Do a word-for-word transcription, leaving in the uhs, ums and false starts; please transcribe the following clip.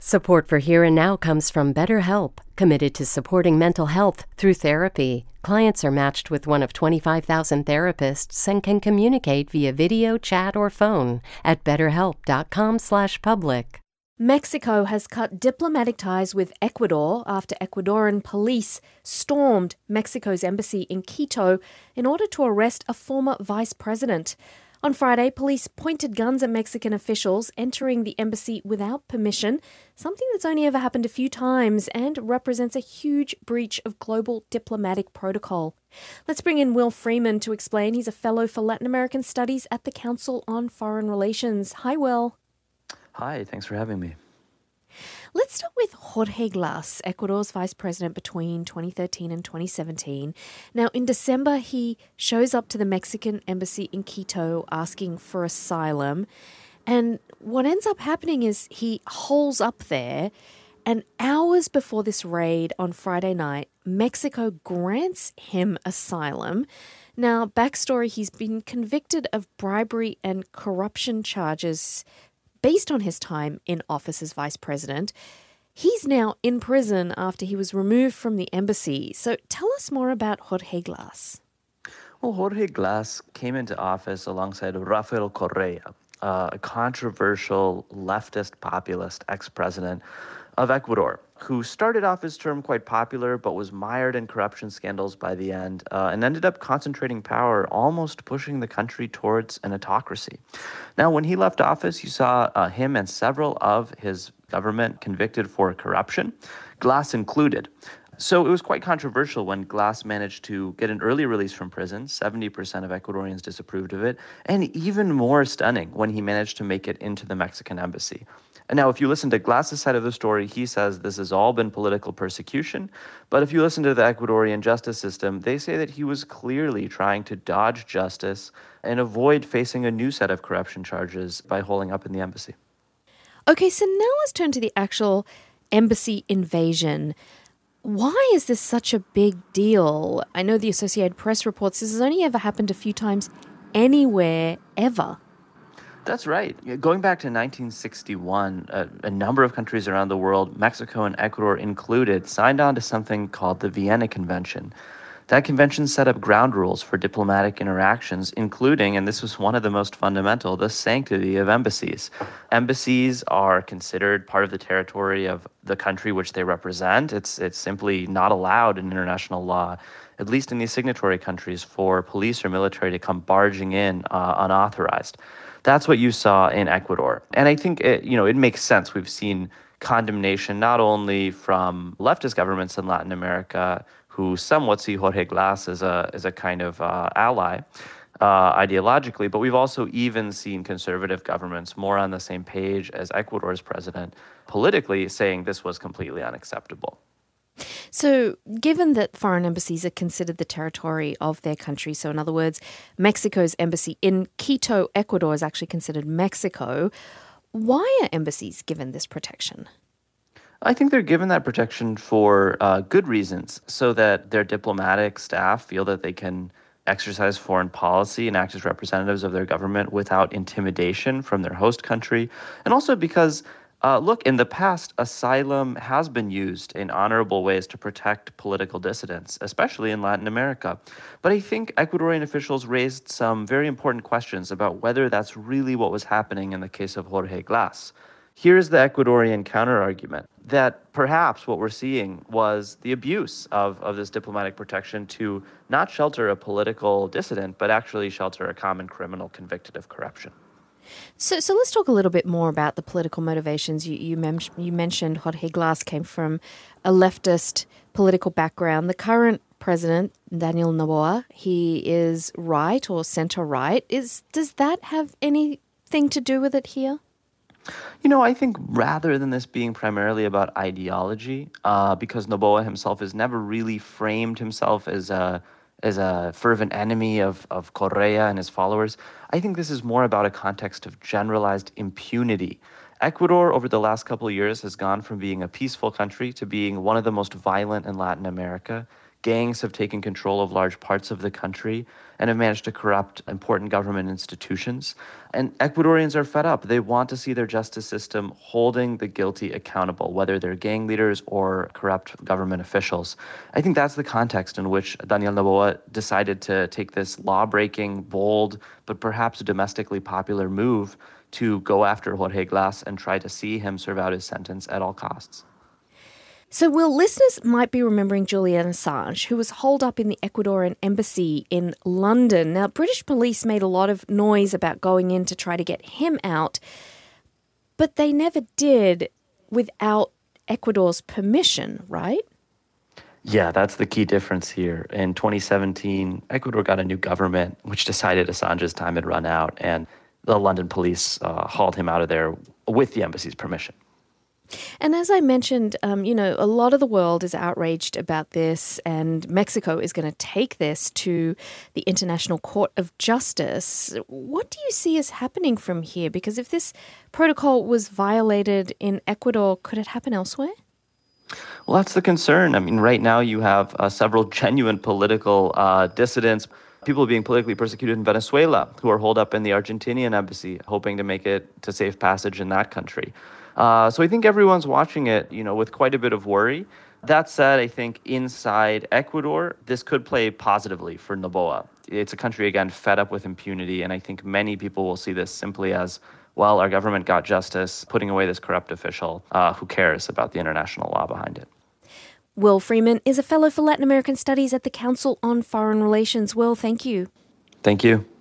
Support for Here and Now comes from BetterHelp, committed to supporting mental health through therapy. Clients are matched with one of twenty-five thousand therapists and can communicate via video, chat, or phone at betterhelp.com slash public. Mexico has cut diplomatic ties with Ecuador after Ecuadorian police stormed Mexico's embassy in Quito in order to arrest a former vice president. On Friday, police pointed guns at Mexican officials entering the embassy without permission, something that's only ever happened a few times and represents a huge breach of global diplomatic protocol. Let's bring in Will Freeman to explain. He's a fellow for Latin American Studies at the Council on Foreign Relations. Hi, Will. Hi, thanks for having me. Let's start with Jorge Glas, Ecuador's vice president between twenty thirteen and twenty seventeen. Now, in December, he shows up to the Mexican embassy in Quito asking for asylum. And what ends up happening is he holes up there. And hours before this raid on Friday night, Mexico grants him asylum. Now, backstory, he's been convicted of bribery and corruption charges based on his time in office as vice president. He's now in prison after he was removed from the embassy. So tell us more about Jorge Glas. Well, Jorge Glas came into office alongside Rafael Correa, uh, a controversial leftist populist ex-president of Ecuador, who started off his term quite popular but was mired in corruption scandals by the end uh, and ended up concentrating power, almost pushing the country towards an autocracy. Now, when he left office, you saw uh, him and several of his government convicted for corruption, Glas included. So it was quite controversial when Glas managed to get an early release from prison. seventy percent of Ecuadorians disapproved of it. And even more stunning when he managed to make it into the Mexican embassy. And now, if you listen to Glas's side of the story, he says this has all been political persecution. But if you listen to the Ecuadorian justice system, they say that he was clearly trying to dodge justice and avoid facing a new set of corruption charges by holding up in the embassy. Okay, so now let's turn to the actual embassy invasion. Why is this such a big deal? I know the Associated Press reports this has only ever happened a few times anywhere ever. That's right. Going back to nineteen sixty-one, a, a number of countries around the world, Mexico and Ecuador included, signed on to something called the Vienna Convention. That convention set up ground rules for diplomatic interactions, including, and this was one of the most fundamental, the sanctity of embassies. Embassies are considered part of the territory of the country which they represent. It's it's simply not allowed in international law, at least in these signatory countries, for police or military to come barging in uh, unauthorized. That's what you saw in Ecuador. And I think it, you know, it makes sense. We've seen condemnation not only from leftist governments in Latin America, who somewhat see Jorge Glas as a as a kind of uh, ally uh, ideologically, but we've also even seen conservative governments more on the same page as Ecuador's president politically saying this was completely unacceptable. So given that foreign embassies are considered the territory of their country, so in other words, Mexico's embassy in Quito, Ecuador is actually considered Mexico, why are embassies given this protection? I think they're given that protection for uh, good reasons, so that their diplomatic staff feel that they can exercise foreign policy and act as representatives of their government without intimidation from their host country, and also because Uh, look, in the past, asylum has been used in honorable ways to protect political dissidents, especially in Latin America. But I think Ecuadorian officials raised some very important questions about whether that's really what was happening in the case of Jorge Glas. Here's the Ecuadorian counterargument, that perhaps what we're seeing was the abuse of, of this diplomatic protection to not shelter a political dissident, but actually shelter a common criminal convicted of corruption. So, so let's talk a little bit more about the political motivations. You you, mem- you mentioned Jorge Glas came from a leftist political background. The current president, Daniel Noboa, he is right or center-right. Is does that have anything to do with it here? You know, I think rather than this being primarily about ideology, uh, because Noboa himself has never really framed himself as a as a fervent enemy of, of Correa and his followers, I think this is more about a context of generalized impunity. Ecuador, over the last couple of years, has gone from being a peaceful country to being one of the most violent in Latin America, Gangs have taken control of large parts of the country and have managed to corrupt important government institutions. And Ecuadorians are fed up. They want to see their justice system holding the guilty accountable, whether they're gang leaders or corrupt government officials. I think that's the context in which Daniel Noboa decided to take this law-breaking, bold, but perhaps domestically popular move to go after Jorge Glas and try to see him serve out his sentence at all costs. So, Will, listeners might be remembering Julian Assange, who was holed up in the Ecuadorian embassy in London. Now, British police made a lot of noise about going in to try to get him out, but they never did without Ecuador's permission, right? Yeah, that's the key difference here. In twenty seventeen, Ecuador got a new government, which decided Assange's time had run out, and the London police uh, hauled him out of there with the embassy's permission. And as I mentioned, um, you know, a lot of the world is outraged about this, and Mexico is going to take this to the International Court of Justice. What do you see as happening from here? Because if this protocol was violated in Ecuador, could it happen elsewhere? Well, that's the concern. I mean, right now you have uh, several genuine political uh, dissidents, people being politically persecuted in Venezuela who are holed up in the Argentinian embassy, hoping to make it to safe passage in that country. Uh, so I think everyone's watching it, you know, with quite a bit of worry. That said, I think inside Ecuador, this could play positively for Noboa. It's a country, again, fed up with impunity, and I think many people will see this simply as, well, our government got justice, putting away this corrupt official. Uh, who cares about the international law behind it? Will Freeman is a fellow for Latin American Studies at the Council on Foreign Relations. Will, thank you. Thank you.